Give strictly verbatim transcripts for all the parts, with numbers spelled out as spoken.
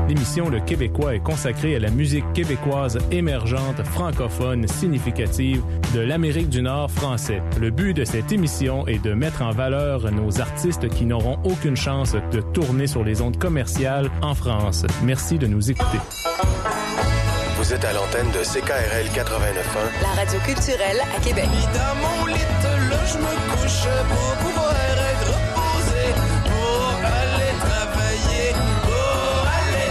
L'émission Le Québécois est consacrée à la musique québécoise émergente, francophone, significative de l'Amérique du Nord français. Le but de cette émission est de mettre en valeur nos artistes qui n'auront aucune chance de tourner sur les ondes commerciales en France. Merci de nous écouter. Vous êtes à l'antenne de C K R L quatre-vingt-neuf point un. La radio culturelle à Québec. Dans mon lit, là, je me couche pour pouvoir être reposé, pour aller travailler, pour aller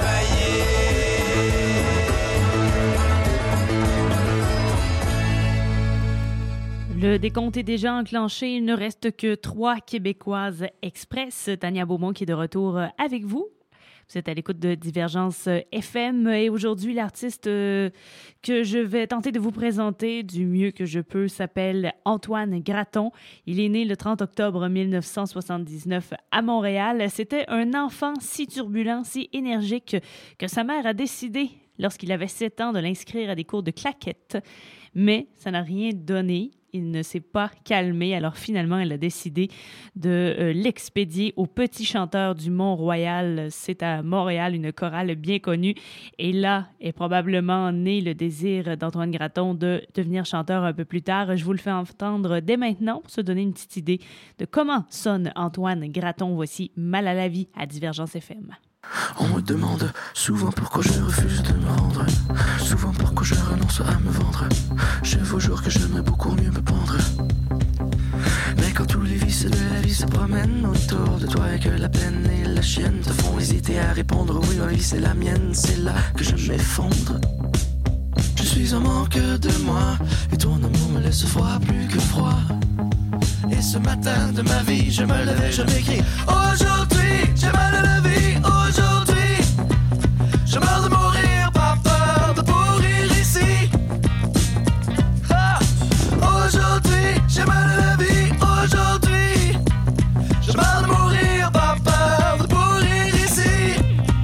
travailler. Le décompte est déjà enclenché. Il ne reste que trois Québécoises Express. Tania Beaumont qui est de retour avec vous. Vous êtes à l'écoute de Divergence F M et aujourd'hui, l'artiste que je vais tenter de vous présenter du mieux que je peux s'appelle Antoine Graton. Il est né le trente octobre mille neuf cent soixante-dix-neuf à Montréal. C'était un enfant si turbulent, si énergique que sa mère a décidé, lorsqu'il avait sept ans, de l'inscrire à des cours de claquettes. Mais ça n'a rien donné. Il ne s'est pas calmé. Alors finalement, elle a décidé de euh, l'expédier au Petit Chanteur du Mont-Royal. C'est à Montréal, une chorale bien connue. Et là est probablement né le désir d'Antoine Graton de devenir chanteur un peu plus tard. Je vous le fais entendre dès maintenant pour se donner une petite idée de comment sonne Antoine Graton. Voici Mal à la vie à Divergence F M. On me demande souvent pourquoi je refuse de me rendre, souvent pourquoi je renonce à me vendre. Je vous jure que j'aimerais beaucoup mieux me pendre. Mais quand tous les vices de la vie se promènent autour de toi et que la peine et la chienne te font hésiter à répondre oui, ma vie c'est la mienne, c'est là que je m'effondre. Je suis en manque de moi et ton amour me laisse froid, plus que froid. Et ce matin de ma vie, je me levais, je m'écris aujourd'hui, j'ai mal à la vie, aujourd'hui. Je meurs de mourir, pas peur de pourrir ici. Ah, aujourd'hui, j'ai mal à la vie, aujourd'hui. Je meurs de mourir, pas peur de pourrir ici.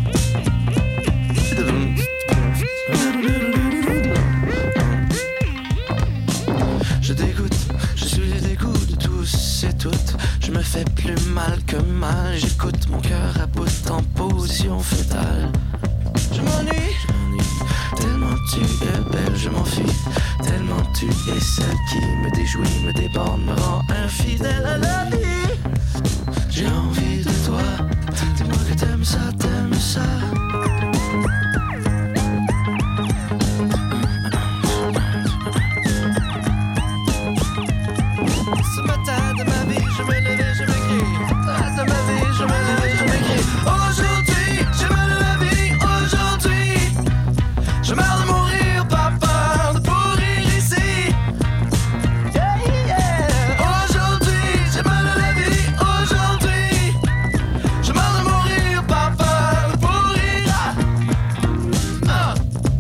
Je dégoûte, je suis les dégoûts de tous et toutes. Je me fais plus mal que mal. J'écoute mon cœur à bout en position fétale. Je m'ennuie, je m'ennuie. Tellement tu es belle, je m'enfuis. Tellement tu es celle qui me déjouit, me déborde, me rend infidèle à la vie. J'ai envie de toi. Dis-moi que t'aimes ça, t'aimes ça. Ce matin de ma vie, je me levais, je m'écris. De ma vie, je me levais, je m'écris. Aujourd'hui, j'ai mal à la vie. Aujourd'hui, je meurs de mourir, pas peur de pourrir ici. Yeah, yeah. Aujourd'hui, j'ai mal à la vie. Aujourd'hui, je meurs de mourir, pas peur de pourrir. Ah.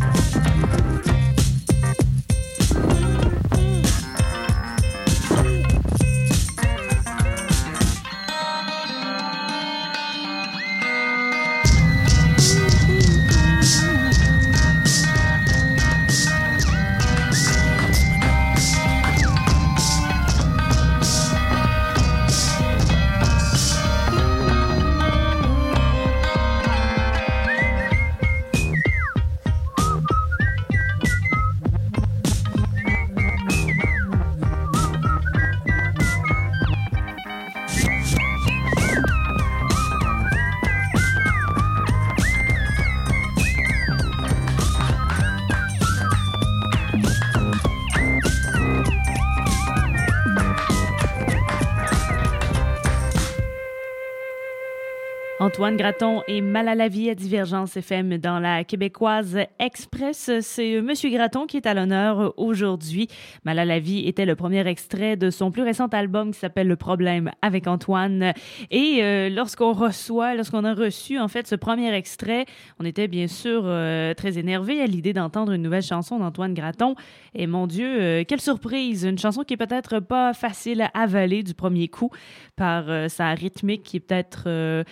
Antoine Graton et Mal à la vie à Divergence F M dans la Québécoise Express. C'est Monsieur Graton qui est à l'honneur aujourd'hui. Mal à la vie était le premier extrait de son plus récent album qui s'appelle Le Problème avec Antoine. Et euh, lorsqu'on reçoit, lorsqu'on a reçu en fait ce premier extrait, on était bien sûr euh, très énervé à l'idée d'entendre une nouvelle chanson d'Antoine Graton. Et mon Dieu, euh, quelle surprise! Une chanson qui est peut-être pas facile à avaler du premier coup par euh, sa rythmique qui est peut-être euh, beaucoup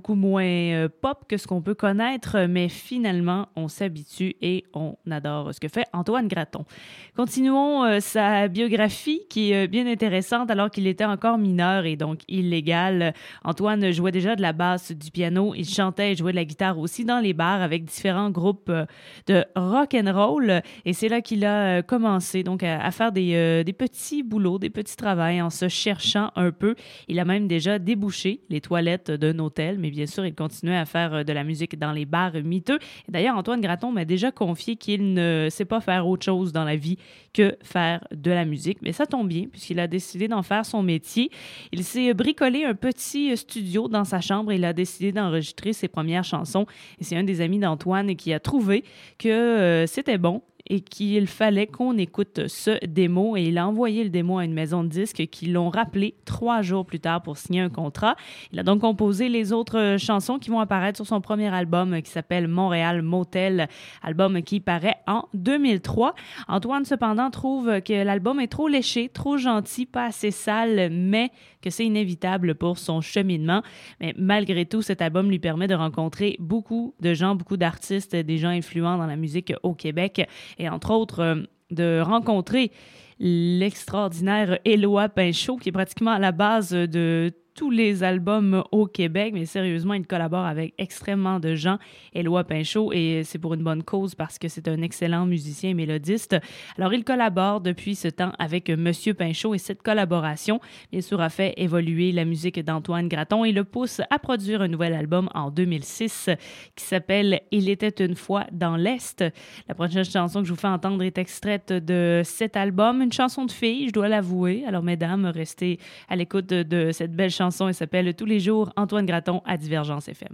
beaucoup moins euh, pop que ce qu'on peut connaître, mais finalement, on s'habitue et on adore ce que fait Antoine Graton. Continuons euh, sa biographie qui est bien intéressante alors qu'il était encore mineur et donc illégal. Antoine jouait déjà de la basse, du piano, il chantait et jouait de la guitare aussi dans les bars avec différents groupes euh, de rock and roll et c'est là qu'il a euh, commencé donc à, à faire des, euh, des petits boulots, des petits travails en se cherchant un peu. Il a même déjà débouché les toilettes d'un hôtel, mais bien sûr, il continuait à faire de la musique dans les bars miteux. Et d'ailleurs, Antoine Graton m'a déjà confié qu'il ne sait pas faire autre chose dans la vie que faire de la musique. Mais ça tombe bien, puisqu'il a décidé d'en faire son métier. Il s'est bricolé un petit studio dans sa chambre et il a décidé d'enregistrer ses premières chansons. Et c'est un des amis d'Antoine qui a trouvé que euh, c'était bon et qu'il fallait qu'on écoute ce démo. Et il a envoyé le démo à une maison de disques qui l'ont rappelé trois jours plus tard pour signer un contrat. Il a donc composé les autres chansons qui vont apparaître sur son premier album qui s'appelle Montréal Motel, album qui paraît en deux mille trois. Antoine, cependant, trouve que l'album est trop léché, trop gentil, pas assez sale, mais que c'est inévitable pour son cheminement. Mais malgré tout, cet album lui permet de rencontrer beaucoup de gens, beaucoup d'artistes, des gens influents dans la musique au Québec. Et entre autres, euh, de rencontrer l'extraordinaire Éloi Pinchot, qui est pratiquement à la base de tous les albums au Québec, mais sérieusement, il collabore avec extrêmement de gens, Éloi Pinchot, et c'est pour une bonne cause parce que c'est un excellent musicien et mélodiste. Alors, il collabore depuis ce temps avec Monsieur Pinchot et cette collaboration, bien sûr, a fait évoluer la musique d'Antoine Graton et le pousse à produire un nouvel album en deux mille six qui s'appelle « Il était une fois dans l'Est ». La prochaine chanson que je vous fais entendre est extraite de cet album, une chanson de fille, je dois l'avouer. Alors, mesdames, restez à l'écoute de, de cette belle chanson. Elle s'appelle « Tous les jours, Antoine Graton à Divergence F M ».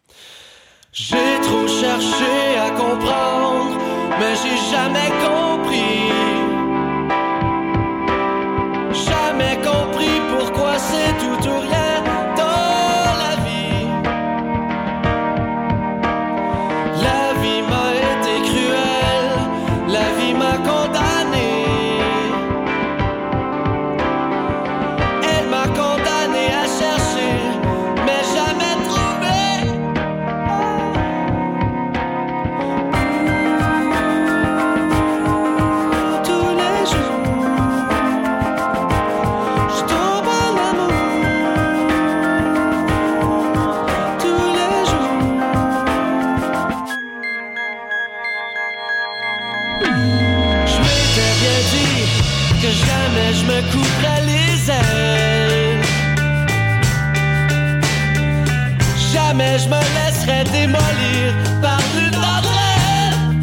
J'ai trop cherché à comprendre, mais j'ai jamais compris. Jamais compris pourquoi c'est tout ou rien dans la vie. La vie m'a été cruelle, la vie m'a condamné. Elle m'a condamné à chercher, mais jamais trouvé. Tous les jours, je tombe en amour. Tous les jours, je m'étais bien dit que jamais je me couperais les ailes. Jamais je me laisserais démolir par l'une d'entre elles.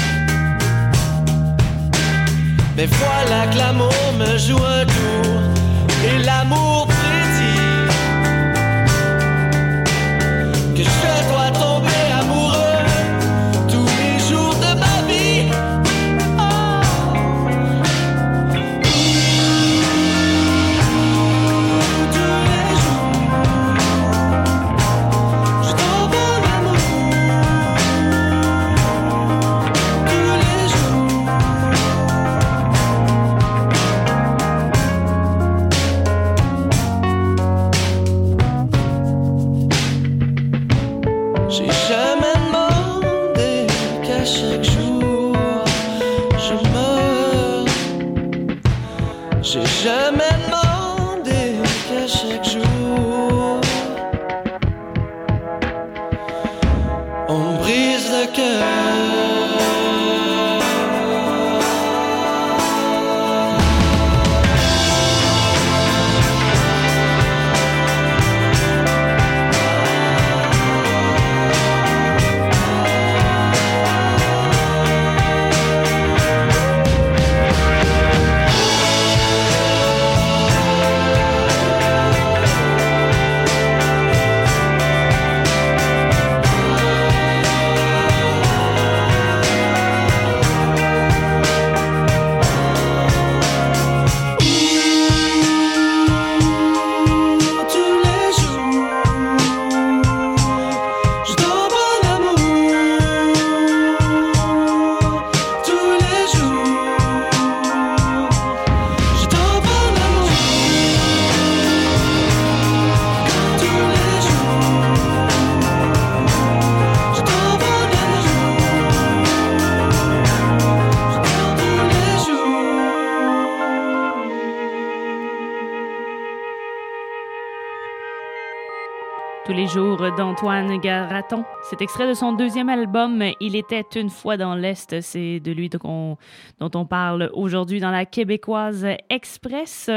Mais voilà que l'amour me joue un tour et l'amour prédit que je dois tomber amoureux tous les jours de ma vie. Oh. Tous les jours, je tombe en amour. Tous les jours. J'ai jamais demandé qu'à chaque jour je meurs. J'ai jamais demandé qu'à chaque jour on me brise le cœur. jours d'Antoine Graton. C'est extrait de son deuxième album, Il était une fois dans l'Est. C'est de lui dont on, dont on parle aujourd'hui dans la Québécoise Express.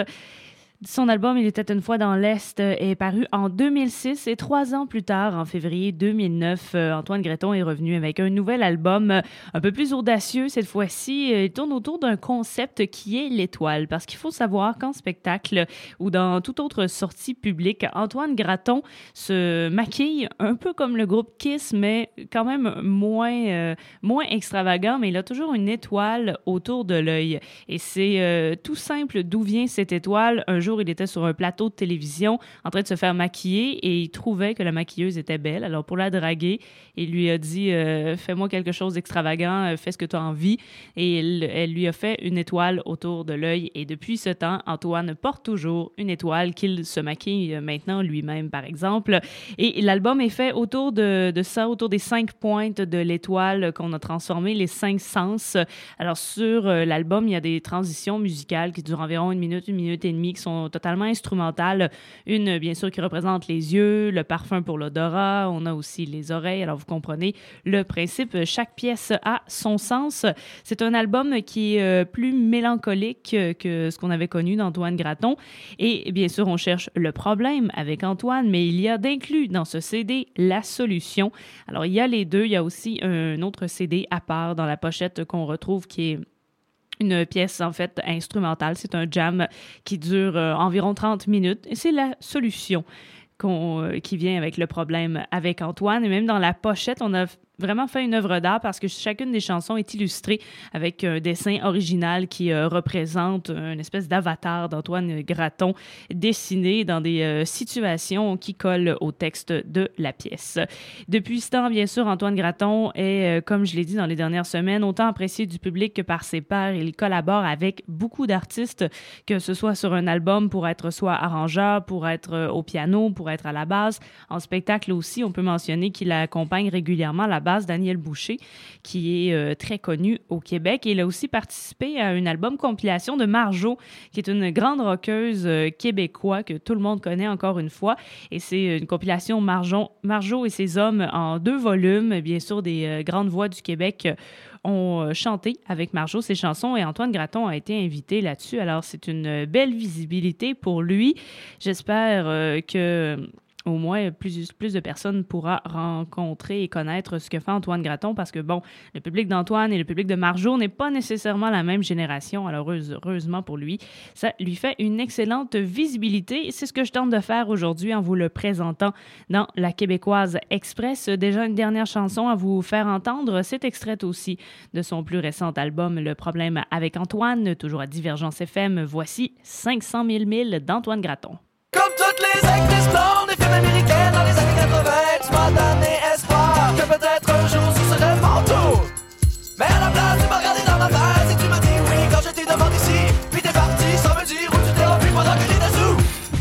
Son album « Il était une fois dans l'Est » est paru en deux mille six et trois ans plus tard, en février deux mille neuf, Antoine Graton est revenu avec un nouvel album un peu plus audacieux cette fois-ci. Il tourne autour d'un concept qui est l'étoile, parce qu'il faut savoir qu'en spectacle ou dans toute autre sortie publique, Antoine Graton se maquille un peu comme le groupe Kiss, mais quand même moins, euh, moins extravagant, mais il a toujours une étoile autour de l'œil. Et c'est euh, tout simple d'où vient cette étoile. Un jour, il était sur un plateau de télévision en train de se faire maquiller et il trouvait que la maquilleuse était belle. Alors, pour la draguer, il lui a dit euh, « Fais-moi quelque chose d'extravagant, fais ce que tu as envie. » Et elle, elle lui a fait une étoile autour de l'œil. Et depuis ce temps, Antoine porte toujours une étoile qu'il se maquille maintenant lui-même, par exemple. Et l'album est fait autour de, de ça, autour des cinq pointes de l'étoile qu'on a transformé, les cinq sens. Alors, sur euh, l'album, il y a des transitions musicales qui durent environ une minute, une minute et demie, qui sont totalement instrumentales. Une, bien sûr, qui représente les yeux, le parfum pour l'odorat. On a aussi les oreilles. Alors, vous comprenez le principe. Chaque pièce a son sens. C'est un album qui est euh, plus mélancolique que ce qu'on avait connu d'Antoine Graton. Et bien sûr, on cherche le problème avec Antoine, mais il y a d'inclus dans ce C D la solution. Alors, il y a les deux. Il y a aussi un autre C D à part dans la pochette qu'on retrouve qui est une pièce, en fait, instrumentale. C'est un jam qui dure euh, environ trente minutes. Et c'est la solution qu'on, euh, qui vient avec le problème avec Antoine. Et même dans la pochette, on a vraiment fait une œuvre d'art parce que chacune des chansons est illustrée avec un dessin original qui euh, représente une espèce d'avatar d'Antoine Graton dessiné dans des euh, situations qui collent au texte de la pièce. Depuis ce temps, bien sûr, Antoine Graton est, euh, comme je l'ai dit dans les dernières semaines, autant apprécié du public que par ses pairs. Il collabore avec beaucoup d'artistes, que ce soit sur un album pour être soit arrangeur, pour être euh, au piano, pour être à la basse. En spectacle aussi, on peut mentionner qu'il accompagne régulièrement la basse Daniel Boucher, qui est euh, très connu au Québec. Et il a aussi participé à un album compilation de Marjo, qui est une grande rockeuse euh, québécoise que tout le monde connaît encore une fois. Et c'est une compilation Marjo, Marjo et ses hommes en deux volumes. Bien sûr, des euh, grandes voix du Québec euh, ont chanté avec Marjo ses chansons et Antoine Graton a été invité là-dessus. Alors, c'est une belle visibilité pour lui. J'espère euh, que au moins plus, plus de personnes pourra rencontrer et connaître ce que fait Antoine Graton parce que, bon, le public d'Antoine et le public de Marjo n'est pas nécessairement la même génération. Alors, heureusement pour lui, ça lui fait une excellente visibilité. Et c'est ce que je tente de faire aujourd'hui en vous le présentant dans la Québécoise Express. Déjà, une dernière chanson à vous faire entendre. C'est extrait aussi de son plus récent album, Le problème avec Antoine, toujours à Divergence F M. Voici cinq cent mille milles d'Antoine Graton. Comme toutes les actrices blondes des films américains dans les années quatre-vingts, tu m'as donné espoir que peut-être un jour ce serait mon tour. Mais à la place, tu m'as regardé dans ma face et tu m'as dit oui quand je t'ai demandé si. Puis t'es parti sans me dire où tu t'es enfui pendant que j'étais sous.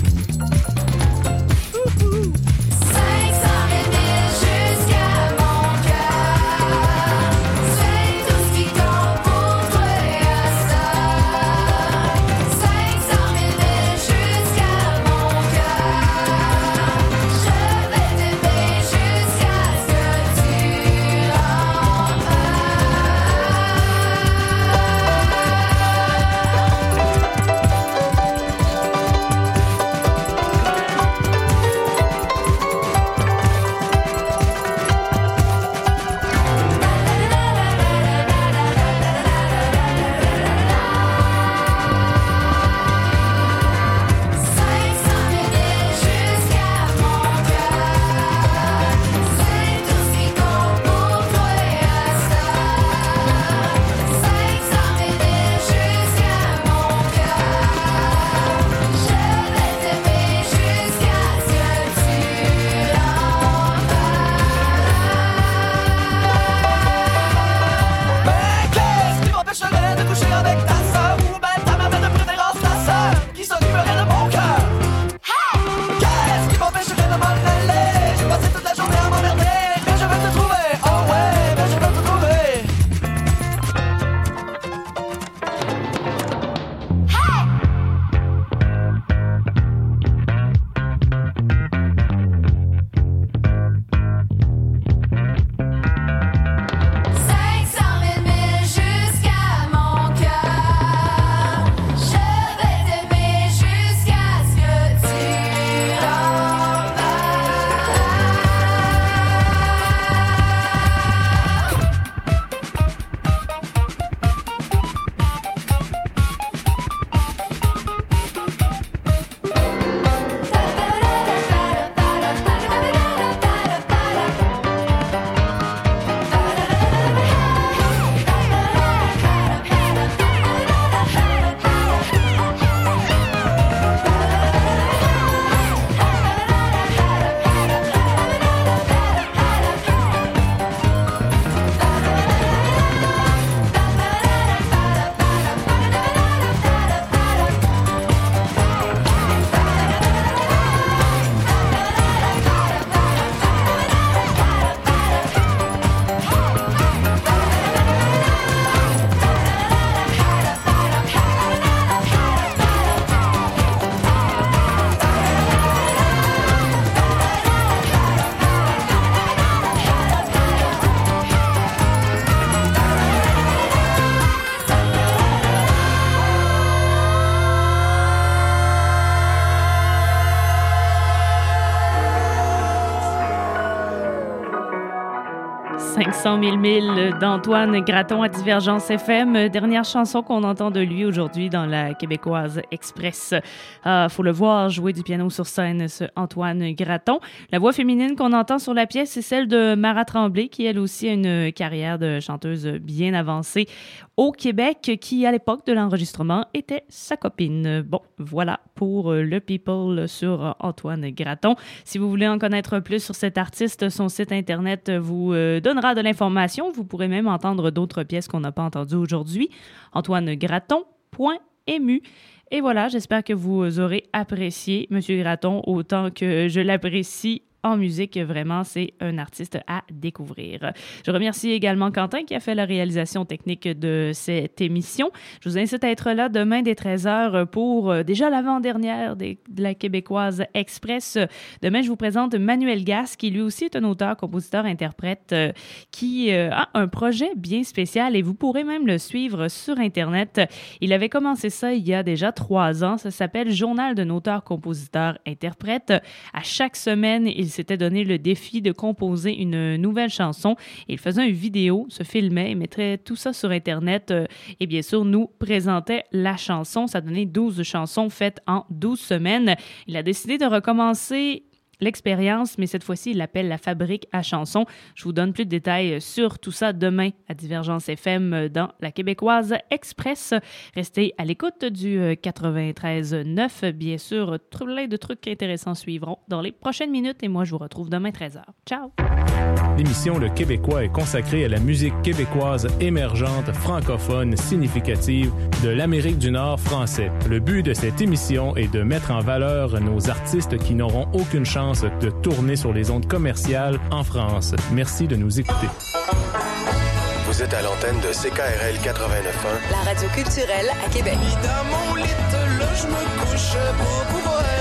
cinq cent mille milles jusqu'à mon cœur. C'est tout ce qui compte pour toi à ça. cinq cent mille milles jusqu'à mon cœur. Je vais t'aimer jusqu'à cinq cent mille milles d'Antoine Graton à Divergence F M. Dernière chanson qu'on entend de lui aujourd'hui dans la Québécoise Express. Ah, faut le voir jouer du piano sur scène, ce Antoine Graton. La voix féminine qu'on entend sur la pièce, c'est celle de Mara Tremblay, qui elle aussi a une carrière de chanteuse bien avancée au Québec, qui à l'époque de l'enregistrement était sa copine. Bon, voilà pour le People sur Antoine Graton. Si vous voulez en connaître plus sur cet artiste, son site internet vous donnera de l'information. Vous pourrez même entendre d'autres pièces qu'on n'a pas entendues aujourd'hui. antoine graton point m u. Et voilà, j'espère que vous aurez apprécié M. Graton autant que je l'apprécie en musique. Vraiment, c'est un artiste à découvrir. Je remercie également Quentin qui a fait la réalisation technique de cette émission. Je vous incite à être là demain dès treize heures pour euh, déjà l'avant-dernière des, de la Québécoise Express. Demain, je vous présente Manuel Gas, qui lui aussi est un auteur, compositeur, interprète, euh, qui euh, a un projet bien spécial et vous pourrez même le suivre sur Internet. Il avait commencé ça il y a déjà trois ans. Ça s'appelle Journal d'un auteur, compositeur, interprète. À chaque semaine, il s'était donné le défi de composer une nouvelle chanson. Il faisait une vidéo, se filmait, il mettrait tout ça sur Internet euh, et bien sûr nous présentait la chanson. Ça donnait douze chansons faites en douze semaines. Il a décidé de recommencer l'expérience, mais cette fois-ci, il l'appelle la Fabrique à chansons. Je vous donne plus de détails sur tout ça demain à Divergence F M dans la Québécoise Express. Restez à l'écoute du quatre-vingt-treize neuf. Bien sûr, plein de trucs intéressants suivront dans les prochaines minutes et moi, je vous retrouve demain treize heures. Ciao! L'émission Le Québécois est consacrée à la musique québécoise émergente, francophone, significative de l'Amérique du Nord français. Le but de cette émission est de mettre en valeur nos artistes qui n'auront aucune chance de tourner sur les ondes commerciales en France. Merci de nous écouter. Vous êtes à l'antenne de C K R L quatre-vingt-neuf point un. La radio culturelle à Québec. Dans mon lit, là, je me couche pour pouvoir